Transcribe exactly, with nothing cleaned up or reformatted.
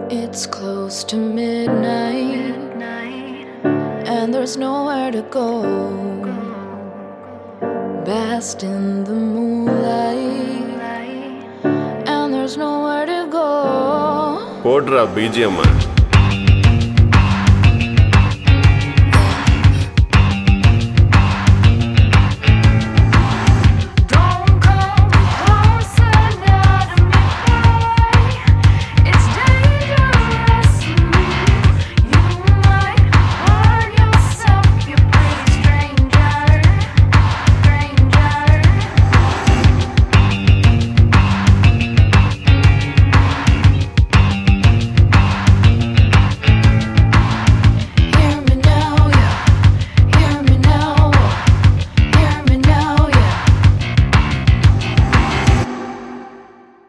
It's close to midnight, and there's nowhere to go. Bask in the moonlight, and there's nowhere to go. Podra B G M.